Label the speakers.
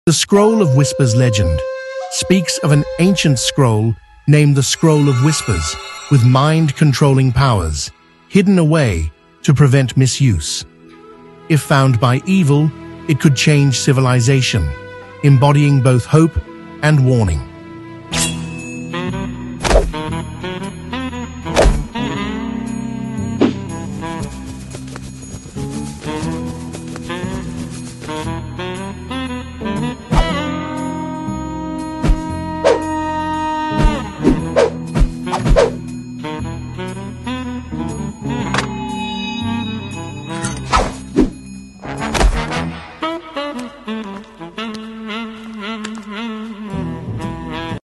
Speaker 1: The Scroll of Whispers legend speaks of an ancient scroll named the Scroll of Whispers with mind-controlling powers, hidden away to prevent misuse. If found by evil, it could change civilization, embodying both hope and warning.